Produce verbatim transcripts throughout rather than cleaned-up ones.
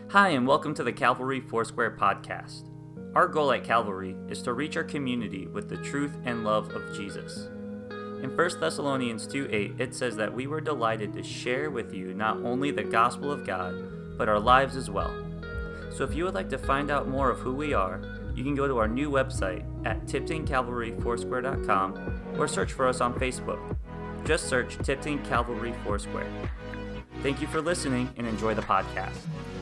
Hi, and welcome to the Calvary Foursquare podcast. Our goal at Calvary is to reach our community with the truth and love of Jesus. In First Thessalonians two eight, it says that we were delighted to share with you not only the gospel of God, but our lives as well. So if you would like to find out more of who we are, you can go to our new website at tipton calvary foursquare dot com or search for us on Facebook. Just search Tipton Calvary Foursquare. Thank you for listening and enjoy the podcast.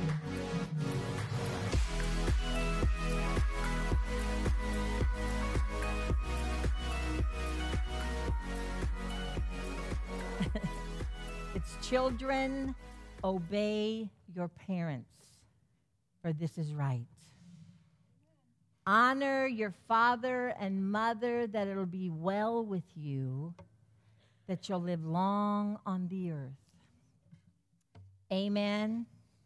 It's children, obey your parents, for this is right. Honor your father and mother, that it'll be well with you, that you'll live long on the earth. Amen.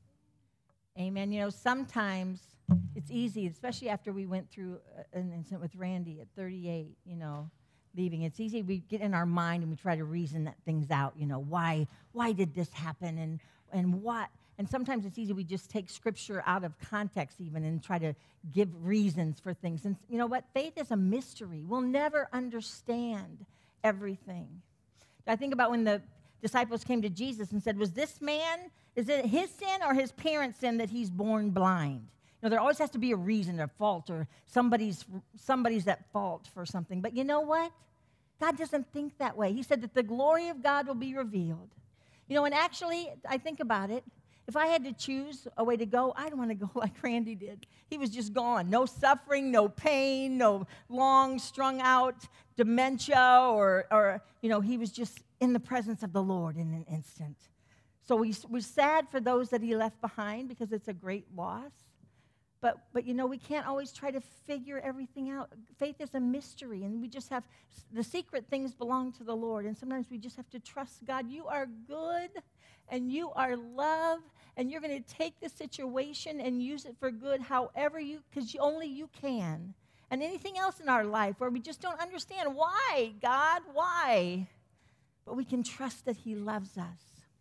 Amen. You know, sometimes it's easy, especially after we went through an incident with Randy at thirty-eight, you know, leaving. It's easy, we get in our mind and we try to reason that things out, you know, why why did this happen and and what? And sometimes it's easy, we just take scripture out of context even and try to give reasons for things. And you know what? Faith is a mystery. We'll never understand everything. I think about when the disciples came to Jesus and said, was this man, is it his sin or his parents' sin that he's born blind? You know, there always has to be a reason, a fault, or somebody's somebody's at fault for something. But you know what? God doesn't think that way. He said that the glory of God will be revealed. You know, and actually, I think about it, if I had to choose a way to go, I'd want to go like Randy did. He was just gone. No suffering, no pain, no long, strung out dementia, or, or you know, he was just in the presence of the Lord in an instant. So we, we're sad for those that he left behind because it's a great loss. But, but, you know, we can't always try to figure everything out. Faith is a mystery, and we just have, the secret things belong to the Lord, and sometimes we just have to trust God. You are good, and you are love, and you're going to take the situation and use it for good however you, because you, only you can. And anything else in our life where we just don't understand, why, God, why? But we can trust that he loves us.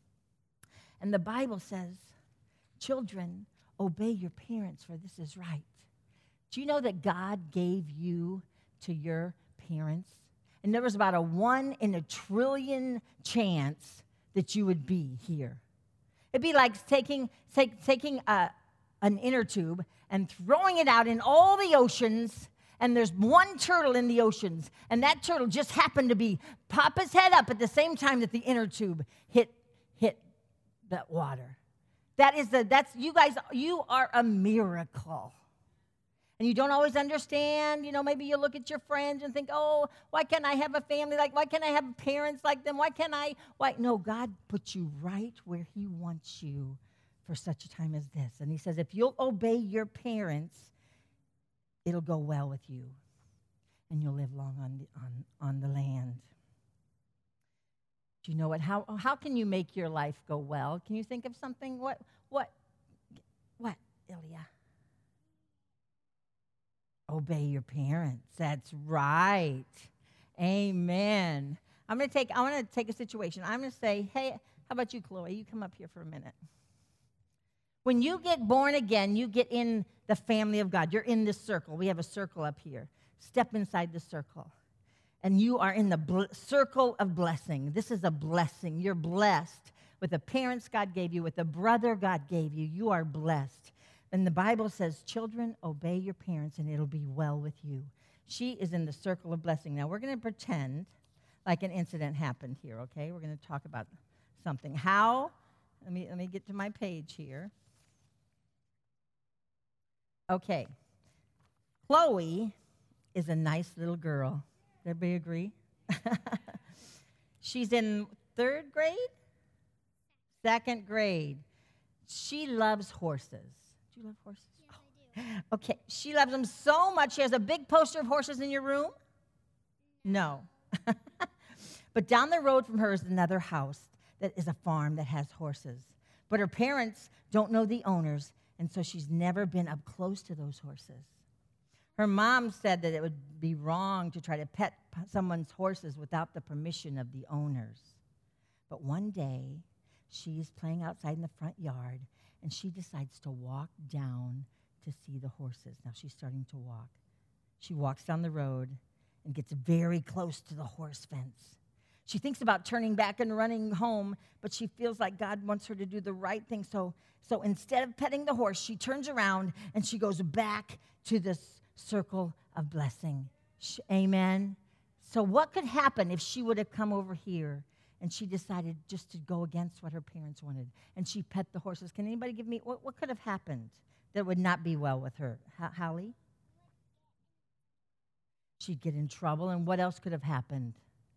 And the Bible says, children, obey your parents, for this is right. Do you know that God gave you to your parents? And there was about a one in a trillion chance that you would be here. It'd be like taking, take, taking a, an inner tube and throwing it out in all the oceans, and there's one turtle in the oceans, and that turtle just happened to be pop his head up at the same time that the inner tube hit hit that water. That is the, that's, you guys, you are a miracle. And you don't always understand, you know, maybe you look at your friends and think, oh, why can't I have a family like, why can't I have parents like them? Why can't I, why? No, God put you right where he wants you for such a time as this. And he says, if you'll obey your parents, it'll go well with you. And you'll live long on the, on, on the land. Do you know what? How how can you make your life go well? Can you think of something? What what what, Ilya? Obey your parents. That's right. Amen. I'm gonna take I want to take a situation. I'm gonna say, hey, how about you, Chloe? You come up here for a minute. When you get born again, you get in the family of God. You're in this circle. We have a circle up here. Step inside the circle. And you are in the bl- circle of blessing. This is a blessing. You're blessed with the parents God gave you, with the brother God gave you. You are blessed. And the Bible says, children, obey your parents, and it'll be well with you. She is in the circle of blessing. Now, we're going to pretend like an incident happened here, okay? We're going to talk about something. How? Let me, let me get to my page here. Okay. Chloe is a nice little girl. Everybody agree? She's in third grade? Second grade. She loves horses. Do you love horses? Yes, I do. Oh. Okay, she loves them so much. She has a big poster of horses in your room? No. But down the road from her is another house that is a farm that has horses. But her parents don't know the owners, and so she's never been up close to those horses. Her mom said that it would be wrong to try to pet someone's horses without the permission of the owners. But one day, She's playing outside in the front yard, and she decides to walk down to see the horses. Now she's starting to walk. She walks down the road and gets very close to the horse fence. She thinks about turning back and running home, but she feels like God wants her to do the right thing. So, so instead of petting the horse, she turns around and she goes back to this circle of blessing. She, amen? So what could happen if she would have come over here and she decided just to go against what her parents wanted, and she pet the horses? Can anybody give me, what, what could have happened that would not be well with her? H- Hallie? She'd get in trouble, and what else could have happened?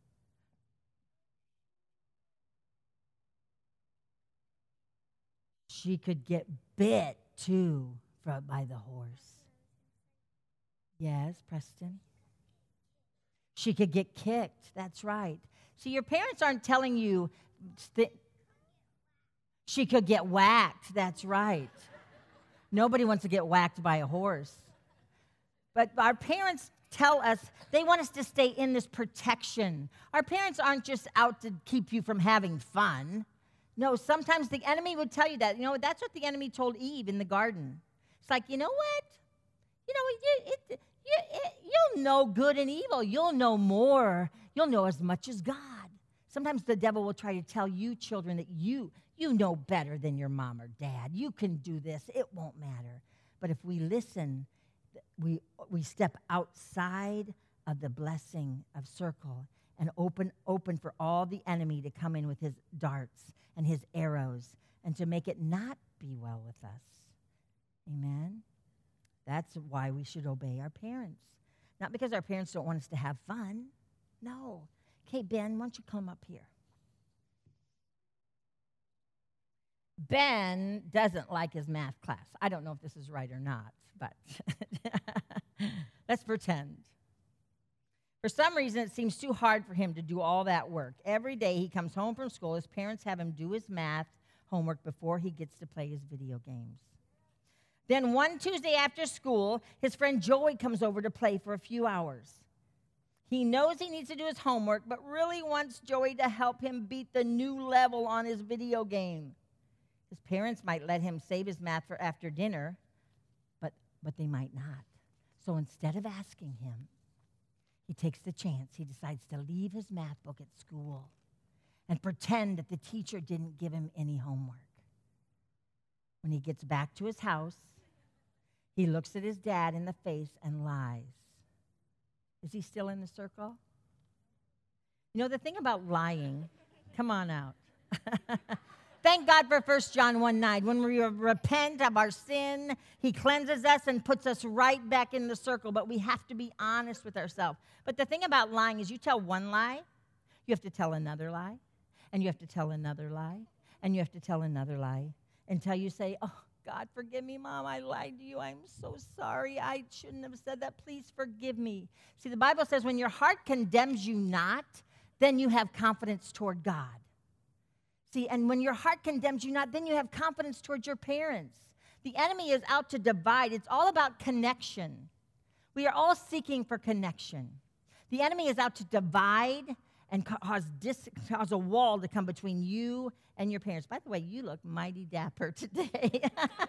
She could get bit, too, from, by the horse. Yes, Preston? She could get kicked. That's right. See, your parents aren't telling you st- she could get whacked. That's right. Nobody wants to get whacked by a horse. But our parents tell us they want us to stay in this protection. Our parents aren't just out to keep you from having fun. No, sometimes the enemy would tell you that. You know, that's what the enemy told Eve in the garden. It's like, you know what? You know, you, it, you, it, you'll know good and evil. You'll know more. You'll know as much as God. Sometimes the devil will try to tell you, children, that you, you know better than your mom or dad. You can do this. It won't matter. But if we listen, we, we step outside of the blessing of circle and open, open for all the enemy to come in with his darts and his arrows and to make it not be well with us. Amen? That's why we should obey our parents. Not because our parents don't want us to have fun. No. Okay, Ben, why don't you come up here? Ben doesn't like his math class. I don't know if this is right or not, but let's pretend. For some reason, it seems too hard for him to do all that work. Every day he comes home from school, his parents have him do his math homework before he gets to play his video games. Then one Tuesday after school, his friend Joey comes over to play for a few hours. He knows he needs to do his homework, but really wants Joey to help him beat the new level on his video game. His parents might let him save his math for after dinner, but, but they might not. So instead of asking him, he takes the chance. He decides to leave his math book at school and pretend that the teacher didn't give him any homework. When he gets back to his house, he looks at his dad in the face and lies. Is he still in the circle? You know, the thing about lying, come on out. Thank God for First John one nine. When we repent of our sin, he cleanses us and puts us right back in the circle. But we have to be honest with ourselves. But the thing about lying is you tell one lie, you have to tell another lie, and you have to tell another lie, and you have to tell another lie until you say, oh, God, forgive me, Mom. I lied to you. I'm so sorry. I shouldn't have said that. Please forgive me. See, the Bible says when your heart condemns you not, then you have confidence toward God. See, and when your heart condemns you not, then you have confidence towards your parents. The enemy is out to divide. It's all about connection. We are all seeking for connection. The enemy is out to divide and cause, dis- cause a wall to come between you and your parents. By the way, you look mighty dapper today.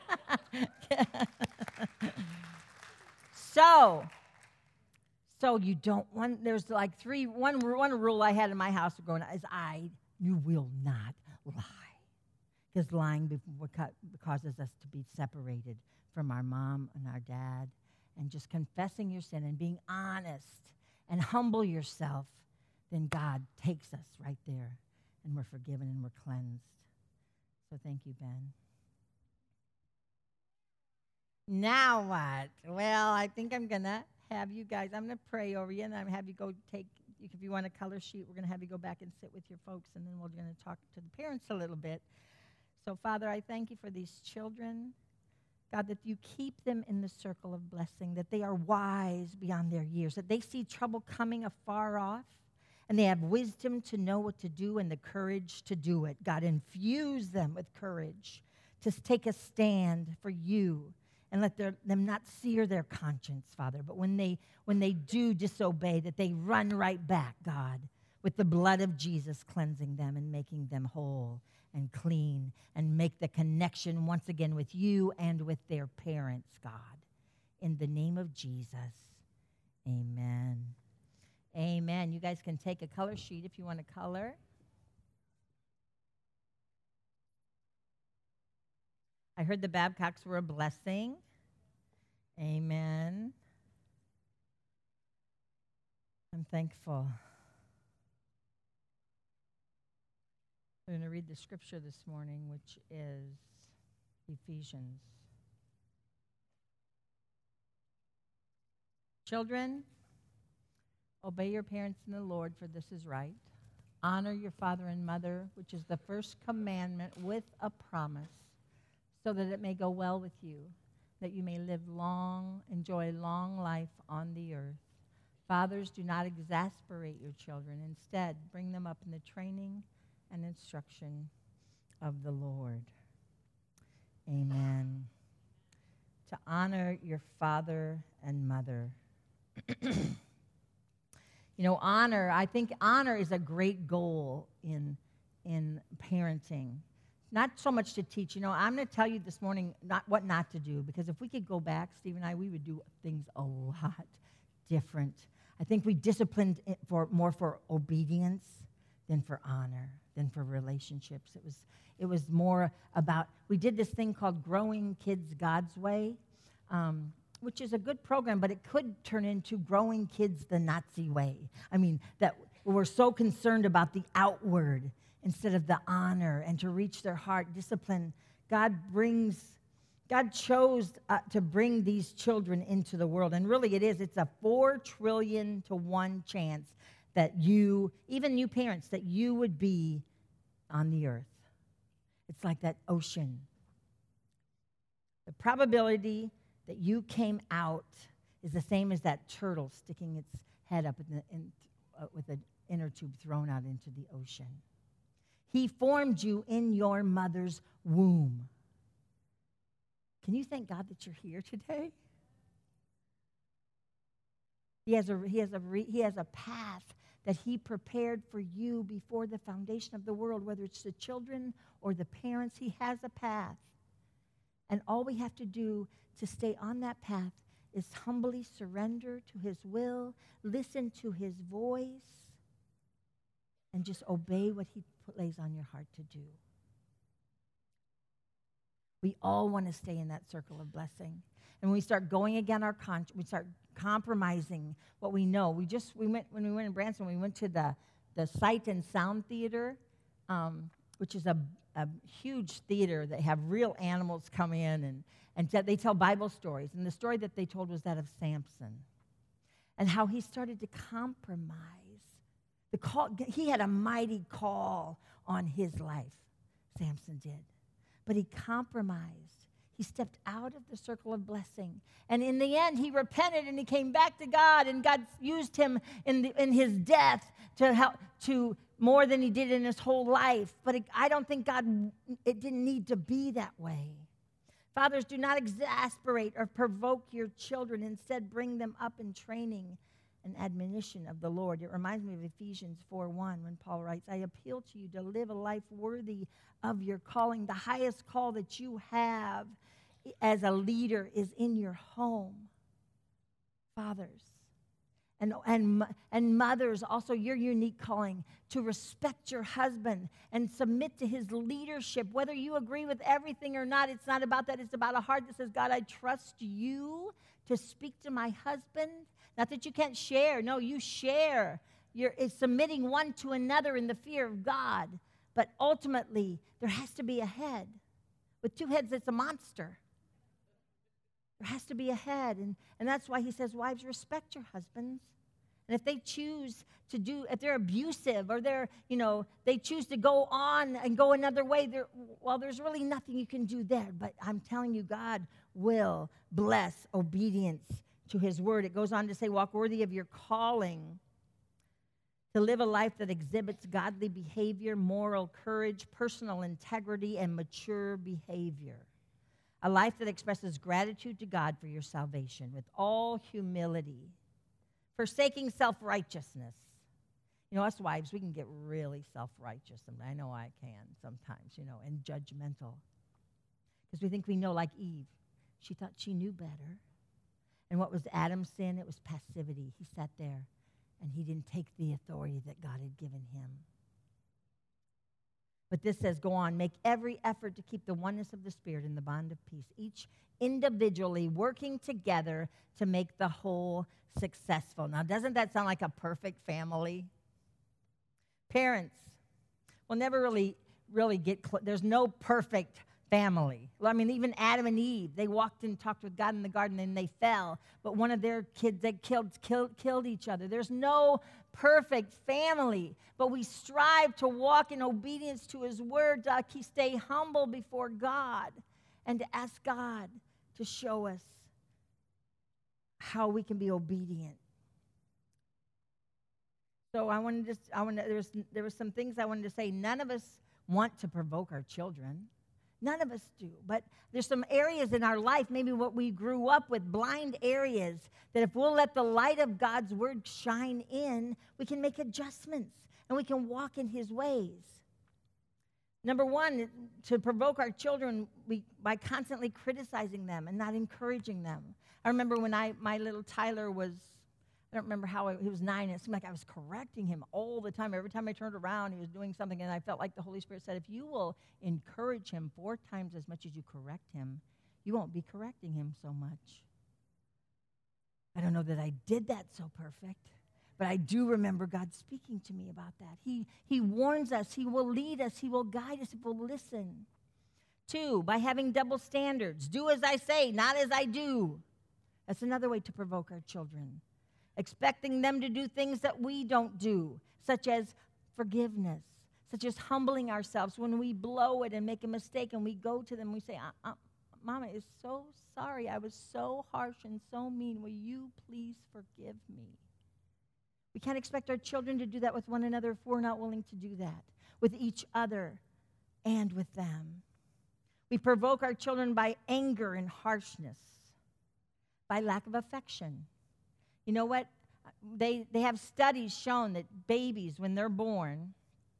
so, so you don't want, there's like three, one, one rule I had in my house growing up is I, you will not lie. Because lying causes us to be separated from our mom and our dad. And just confessing your sin and being honest and humble yourself, then God takes us right there and we're forgiven and we're cleansed. So thank you, Ben. Now what? Well, I think I'm going to have you guys, I'm going to pray over you and I'm going to have you go take, if you want a color sheet, we're going to have you go back and sit with your folks and then we're going to talk to the parents a little bit. So Father, I thank you for these children. God, that you keep them in the circle of blessing, that they are wise beyond their years, that they see trouble coming afar off, and they have wisdom to know what to do and the courage to do it. God, infuse them with courage to take a stand for you and let their, them not sear their conscience, Father, but when they, when they do disobey, that they run right back, God, with the blood of Jesus cleansing them and making them whole and clean and make the connection once again with you and with their parents, God. In the name of Jesus, amen. Amen. You guys can take a color sheet if you want to color. I heard the Babcocks were a blessing. Amen. I'm thankful. We're going to read the scripture this morning, which is Ephesians. Children, obey your parents in the Lord, for this is right. Honor your father and mother, which is the first commandment with a promise, so that it may go well with you, that you may live long, enjoy long life on the earth. Fathers, do not exasperate your children. Instead, bring them up in the training and instruction of the Lord. Amen. To honor your father and mother. You know, honor, I think honor is a great goal in, in parenting. Not so much to teach. You know, I'm going to tell you this morning not what not to do, because if we could go back, Steve and I, we would do things a lot different. I think we disciplined it for more for obedience than for honor, than for relationships. It was it was more about, we did this thing called Growing Kids God's Way, um, which is a good program, but it could turn into Growing Kids the Nazi Way. I mean, that we're so concerned about the outward instead of the honor and to reach their heart. Discipline. God brings, God chose uh, to bring these children into the world. And really it is, it's a four trillion to one chance that you, even you parents, that you would be on the earth. It's like that ocean. The probability that you came out is the same as that turtle sticking its head up in the, in, uh, with an inner tube thrown out into the ocean. He formed you in your mother's womb. Can you thank God that you're here today? He has a, he has a, re, he has a path that he prepared for you before the foundation of the world, whether it's the children or the parents. He has a path. And all we have to do to stay on that path is humbly surrender to his will, listen to his voice, and just obey what he lays on your heart to do. We all want to stay in that circle of blessing. And when we start going against our conscience, we start compromising what we know. We just, we went, when we went in Branson, we went to the, the Sight and Sound Theater, um, which is a, a huge theater that have real animals come in, and, and they tell Bible stories. And the story that they told was that of Samson and how he started to compromise. The call, he had a mighty call on his life, Samson did. But he compromised. He stepped out of the circle of blessing. And in the end, he repented and he came back to God, and God used him in, the, in his death to help, to more than he did in his whole life. But it, I don't think God, it didn't need to be that way. Fathers, do not exasperate or provoke your children. Instead, bring them up in training and admonition of the Lord. It reminds me of Ephesians four one when Paul writes, I appeal to you to live a life worthy of your calling. The highest call that you have as a leader is in your home. Fathers and, and, and mothers, also your unique calling to respect your husband and submit to his leadership. Whether you agree with everything or not, it's not about that. It's about a heart that says, God, I trust you to speak to my husband. Not that you can't share. No, you share. You're it's submitting one to another in the fear of God. But ultimately, there has to be a head. With two heads, it's a monster. There has to be a head. And, and that's why he says, wives, respect your husbands. And if they choose to do, if they're abusive or they're, you know, they choose to go on and go another way, well, there's really nothing you can do there. But I'm telling you, God will bless obedience to his word. It goes on to say, walk worthy of your calling, to live a life that exhibits godly behavior, moral courage, personal integrity, and mature behavior. A life that expresses gratitude to God for your salvation with all humility, forsaking self-righteousness, You know, us wives, we can get really self-righteous. And I know I can sometimes, you know, and judgmental. Because we think we know, like Eve. She thought she knew better. And what was Adam's sin? It was passivity. He sat there, and he didn't take the authority that God had given him. But this says, go on, make every effort to keep the oneness of the Spirit in the bond of peace, each individually working together to make the whole successful. Now, doesn't that sound like a perfect family? Parents will never really, really get close. There's no perfect family. I mean, even Adam and Eve, they walked and talked with God in the garden and they fell. But one of their kids, they killed, killed, killed each other. There's no perfect family. But we strive to walk in obedience to his word, to stay humble before God, and to ask God to show us how we can be obedient. So I wanted to, I wanted, there was, there were some things I wanted to say. None of us want to provoke our children. None of us do. But there's some areas in our life, maybe what we grew up with, blind areas, that if we'll let the light of God's word shine in, we can make adjustments and we can walk in his ways. Number one, to provoke our children we, by constantly criticizing them and not encouraging them. I remember when I my little Tyler was, I don't remember how, I, he was nine, and it seemed like I was correcting him all the time. Every time I turned around, he was doing something, and I felt like the Holy Spirit said, if you will encourage him four times as much as you correct him, you won't be correcting him so much. I don't know that I did that so perfect, but I do remember God speaking to me about that. He, he warns us. He will lead us. He will guide us if we'll listen. Two, by having double standards. Do as I say, not as I do. That's another way to provoke our children. Expecting them to do things that we don't do, such as forgiveness, such as humbling ourselves when we blow it and make a mistake and we go to them and we say, uh, uh, Mama is so sorry. I was so harsh and so mean. Will you please forgive me? We can't expect our children to do that with one another if we're not willing to do that with each other and with them. We provoke our children by anger and harshness, by lack of affection. You know what? They, they have studies shown that babies, when they're born,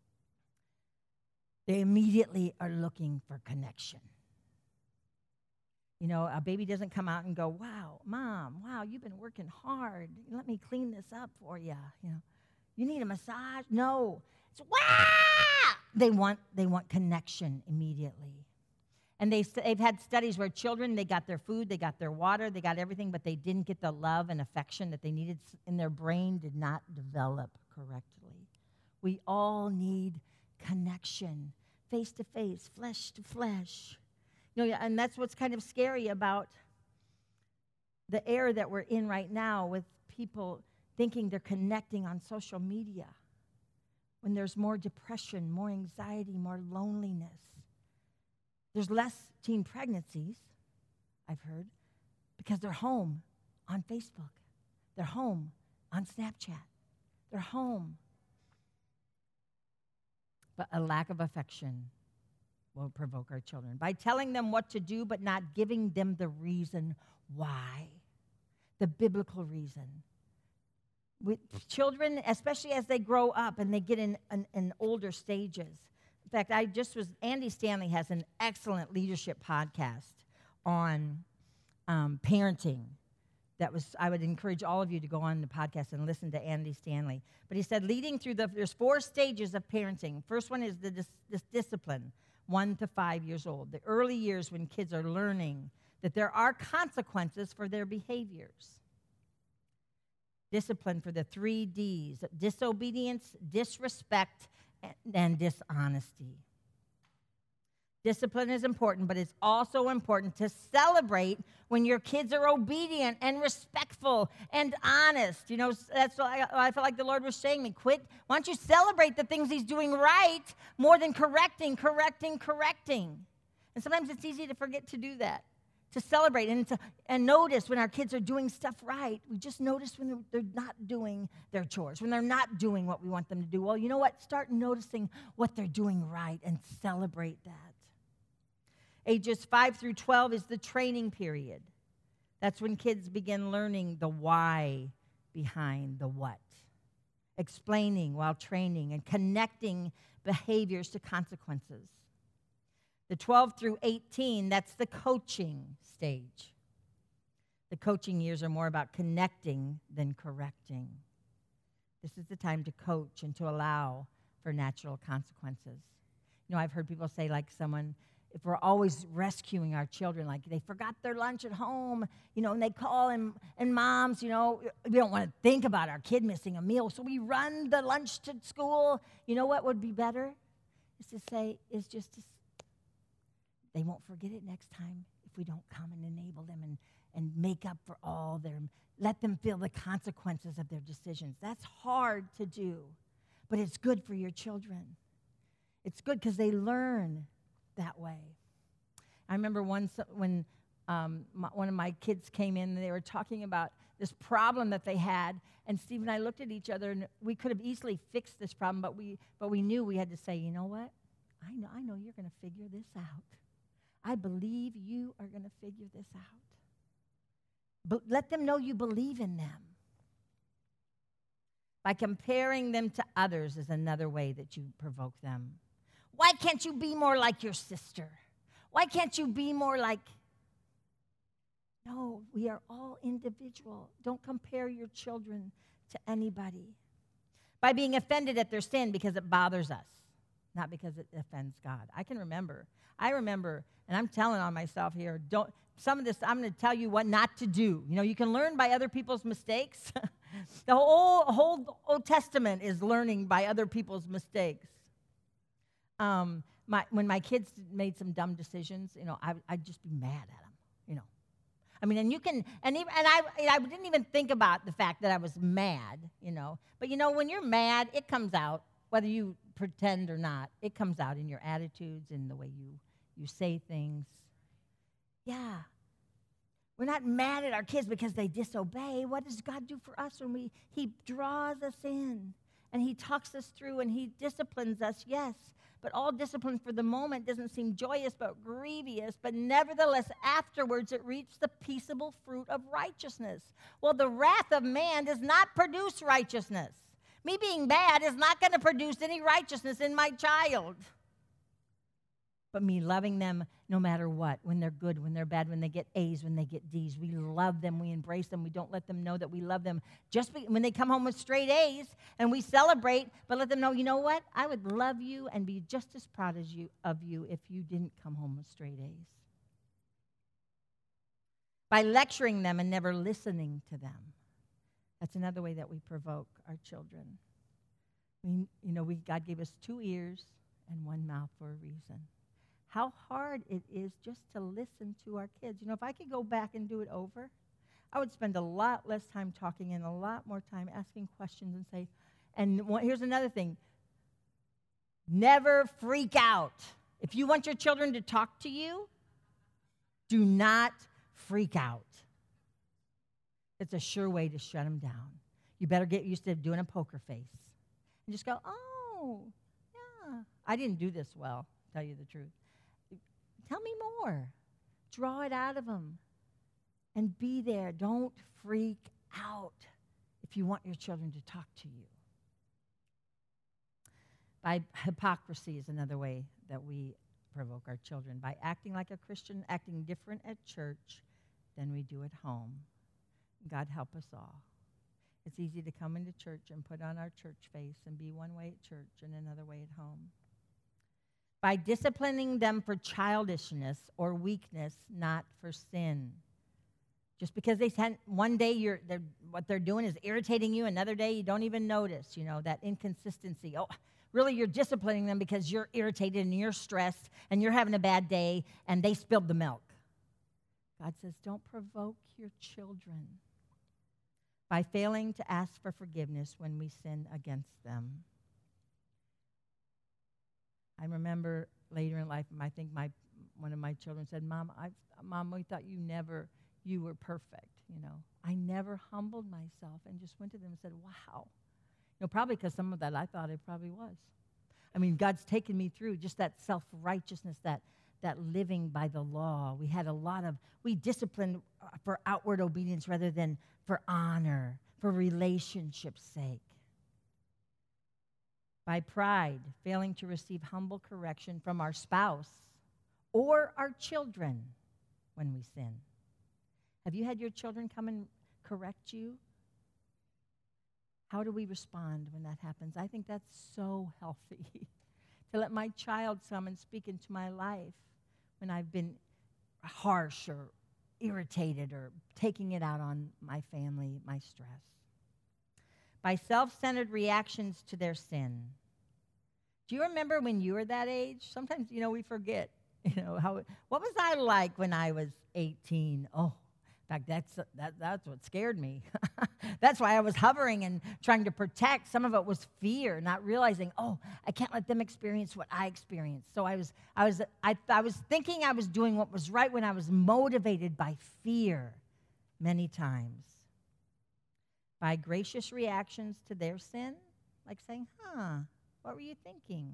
they immediately are looking for connection. You know, a baby doesn't come out and go, wow, Mom, wow, you've been working hard. Let me clean this up for you. You know, you need a massage? No. It's, wow! They want, they want connection immediately. And they, they've had studies where children, they got their food, they got their water, they got everything, but they didn't get the love and affection that they needed, and their brain did not develop correctly. We all need connection, face to face, flesh to flesh. You know, and that's what's kind of scary about the era that we're in right now with people thinking they're connecting on social media when there's more depression, more anxiety, more loneliness. There's less teen pregnancies, I've heard, because they're home on Facebook. They're home on Snapchat. They're home. But a lack of affection will provoke our children by telling them what to do but not giving them the reason why, the biblical reason. With children, especially as they grow up and they get in, in, in older stages. In fact, I just was, Andy Stanley has an excellent leadership podcast on um, parenting. That was, I would encourage all of you to go on the podcast and listen to Andy Stanley. But he said, leading through the, there's four stages of parenting. First one is the dis, this discipline, one to five years old. The early years when kids are learning that there are consequences for their behaviors. Discipline for the three Ds, disobedience, disrespect, and dishonesty. Discipline is important, but it's also important to celebrate when your kids are obedient and respectful and honest. You know, that's what I, I feel like the Lord was saying to me. Quit. Why don't you celebrate the things he's doing right more than correcting, correcting, correcting? And sometimes it's easy to forget to do that, to celebrate and to and notice when our kids are doing stuff right. We just notice when they're, they're not doing their chores, when they're not doing what we want them to do. Well, you know what? Start noticing what they're doing right and celebrate that. Ages five through twelve is the training period. That's when kids begin learning the why behind the what. explaining while training, and connecting behaviors to consequences. The twelve through eighteen, that's the coaching stage. The coaching years are more about connecting than correcting. This is the time to coach and to allow for natural consequences. You know, I've heard people say, like someone, if we're always rescuing our children, like they forgot their lunch at home, you know, and they call, and, and moms, you know, we don't want to think about our kid missing a meal, so we run the lunch to school. You know what would be better? Is to say, is just to, they won't forget it next time if we don't come and enable them and, and make up for all their, let them feel the consequences of their decisions. That's hard to do, but it's good for your children. It's good because they learn that way. I remember once when um, my, one of my kids came in, and they were talking about this problem that they had, and Steve and I looked at each other, and we could have easily fixed this problem, but we but we knew we had to say, you know what? I know I know you're going to figure this out. I believe you are going to figure this out. But let them know you believe in them. By comparing them to others is another way that you provoke them. Why can't you be more like your sister? Why can't you be more like... No, we are all individual. Don't compare your children to anybody. By being offended at their sin because it bothers us, not because it offends God. I can remember. I remember, and I'm telling on myself here, don't... Some of this, I'm going to tell you what not to do. You know, you can learn by other people's mistakes. The whole, whole Old Testament is learning by other people's mistakes. Um, my, when my kids made some dumb decisions, you know, I, I'd just be mad at them, you know. I mean, and you can, and even, and I, I didn't even think about the fact that I was mad, you know. But, you know, when you're mad, it comes out, whether you pretend or not. It comes out in your attitudes, in the way you, you say things. Yeah. We're not mad at our kids because they disobey. What does God do for us when we, he draws us in, and he talks us through, and he disciplines us, yes. But all discipline for the moment doesn't seem joyous but grievous, but nevertheless afterwards it reaps the peaceable fruit of righteousness. Well, the wrath of man does not produce righteousness. Me being bad is not going to produce any righteousness in my child. But me loving them no matter what, when they're good, when they're bad, when they get A's, when they get D's, we love them, we embrace them, we don't let them know that we love them. Just be, when they come home with straight A's, and we celebrate, but let them know, you know what? I would love you and be just as proud as you of you if you didn't come home with straight A's. By lecturing them and never listening to them. That's another way that we provoke our children. We, you know, we, God gave us two ears and one mouth for a reason. How hard it is just to listen to our kids. You know, if I could go back and do it over, I would spend a lot less time talking and a lot more time asking questions and say, and one, here's another thing, never freak out. If you want your children to talk to you, do not freak out. It's a sure way to shut them down. You better get used to doing a poker face and just go, oh, yeah. I didn't do this well, to tell you the truth. Tell me more. Draw it out of them. And be there. Don't freak out if you want your children to talk to you. By hypocrisy is another way that we provoke our children. By acting like a Christian, acting different at church than we do at home. God help us all. It's easy to come into church and put on our church face and be one way at church and another way at home. By disciplining them for childishness or weakness, not for sin. Just because they sent, one day you're, they're, what they're doing is irritating you, another day you don't even notice, you know, that inconsistency. Oh, really, you're disciplining them because you're irritated and you're stressed and you're having a bad day and they spilled the milk. God says, don't provoke your children by failing to ask for forgiveness when we sin against them. I remember later in life, I think my one of my children said, Mom, I, Mom, we thought you never, you were perfect, you know. I never humbled myself and just went to them and said, wow. You know, probably because some of that I thought it probably was. I mean, God's taken me through just that self-righteousness, that, that living by the law. We had a lot of, we disciplined for outward obedience rather than for honor, for relationship's sake. by pride, failing to receive humble correction from our spouse or our children when we sin. Have you had your children come and correct you? How do we respond when that happens? I think that's so healthy to let my child come and speak into my life when I've been harsh or irritated or taking it out on my family, my stress. By self-centered reactions to their sin. Do you remember when you were that age? Sometimes, you know, we forget, you know, how, what was I like when I was eighteen? Oh, in fact, that's, that, that's what scared me. That's why I was hovering and trying to protect. Some of it was fear, not realizing, oh, I can't let them experience what I experienced. So I was, I was, I, I was thinking I was doing what was right when I was motivated by fear many times. By gracious reactions to their sin, like saying, huh, what were you thinking?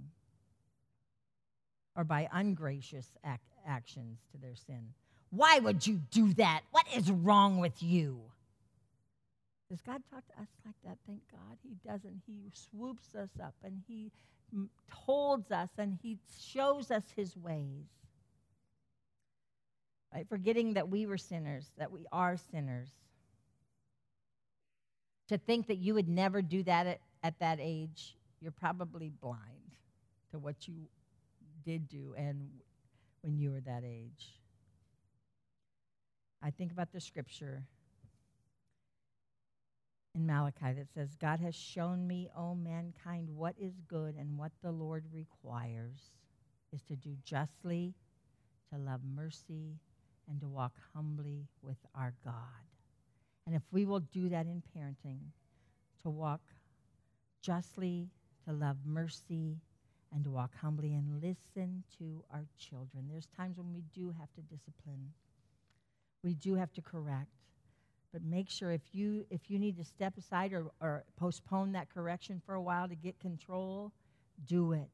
Or by ungracious ac- actions to their sin. Why would you do that? What is wrong with you? Does God talk to us like that? Thank God he doesn't. He swoops us up and he holds us and he shows us his ways. Right? Forgetting that we were sinners, that we are sinners. To think that you would never do that at, at that age, you're probably blind to what you did do and when you were that age. I think about the scripture in Malachi that says, God has shown me, O mankind, what is good, and what the Lord requires is to do justly, to love mercy, and to walk humbly with our God. And if we will do that in parenting, to walk justly, to love mercy, and to walk humbly and listen to our children. There's times when we do have to discipline. We do have to correct. But make sure if you if you need to step aside or, or postpone that correction for a while to get control, do it.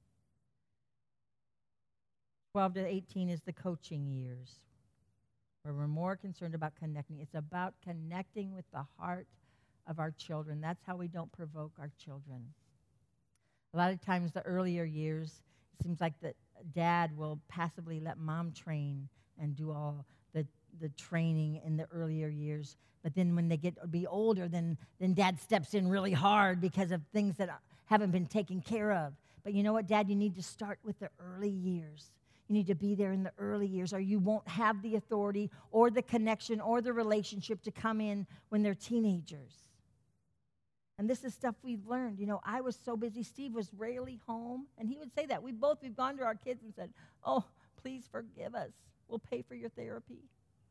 twelve to eighteen is the coaching years, where we're more concerned about connecting. It's about connecting with the heart of our children. That's how we don't provoke our children. A lot of times the earlier years, it seems like that dad will passively let mom train and do all the, the training in the earlier years. But then when they get to be older, then, then dad steps in really hard because of things that haven't been taken care of. But you know what, Dad? You need to start with the early years. You need to be there in the early years, or you won't have the authority or the connection or the relationship to come in when they're teenagers. And this is stuff we've learned. You know, I was so busy. Steve was rarely home, and he would say that. We both, we've gone to our kids and said, oh, please forgive us. We'll pay for your therapy.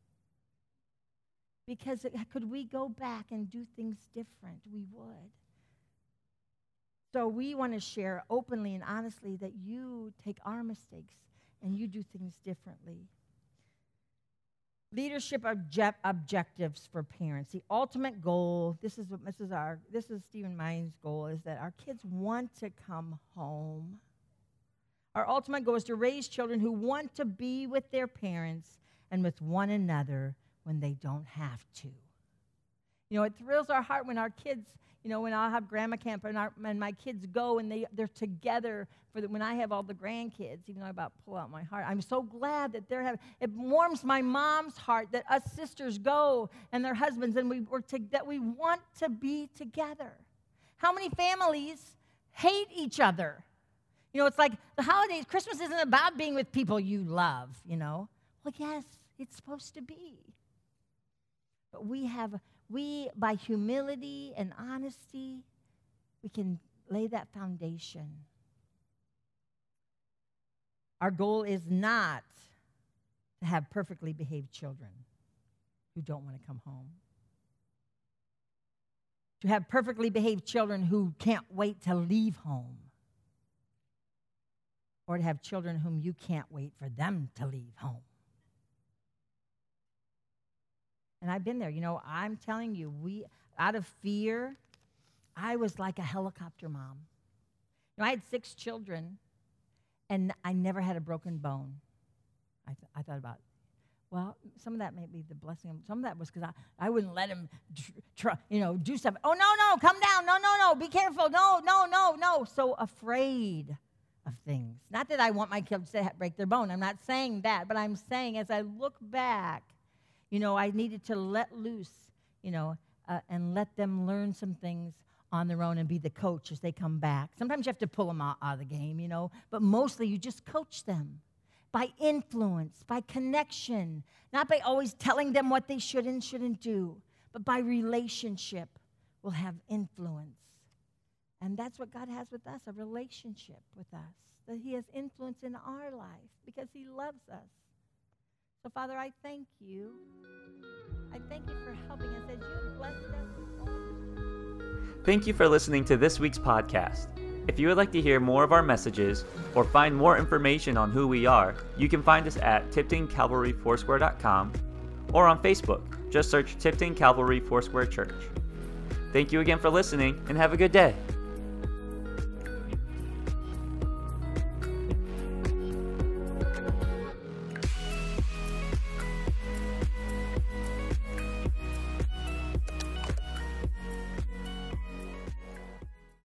Because it, could we go back and do things different? We would. So we want to share openly and honestly that you take our mistakes and you do things differently. Leadership obje- objectives for parents. The ultimate goal, this is what this is our this is Stephen Mine's goal, is that our kids want to come home. Our ultimate goal is to raise children who want to be with their parents and with one another when they don't have to. You know, it thrills our heart when our kids, you know, when I'll have grandma camp and, our, and my kids go and they, they're together for the, when I have all the grandkids, even though I about pull out my heart. I'm so glad that they're having, it warms my mom's heart that us sisters go and their husbands and we work to, that we want to be together. How many families hate each other? You know, it's like the holidays, Christmas isn't about being with people you love, you know. Well, yes, it's supposed to be. But we have, we, by humility and honesty, we can lay that foundation. Our goal is not to have perfectly behaved children who don't want to come home. To have perfectly behaved children who can't wait to leave home. Or to have children whom you can't wait for them to leave home. And I've been there. You know, I'm telling you, we, out of fear, I was like a helicopter mom. You know, I had six children, and I never had a broken bone. I, th- I thought about, well, some of that may be the blessing. Some of that was because I, I wouldn't let him, try, you know, do something. Oh, no, no, come down. No, no, no, be careful. No, no, no, no. So afraid of things. Not that I want my kids to break their bone. I'm not saying that. But I'm saying as I look back, you know, I needed to let loose, you know, uh, and let them learn some things on their own and be the coach as they come back. Sometimes you have to pull them out, out of the game, you know, but mostly you just coach them by influence, by connection, not by always telling them what they should and shouldn't do, but by relationship will have influence. And that's what God has with us, a relationship with us, that he has influence in our life because he loves us. So, Father, I thank you. I thank you for helping us as you have blessed us with all. Thank you for listening to this week's podcast. If you would like to hear more of our messages or find more information on who we are, you can find us at tipton calvary foursquare dot com or on Facebook. Just search Tipton Calvary Foursquare Church. Thank you again for listening and have a good day.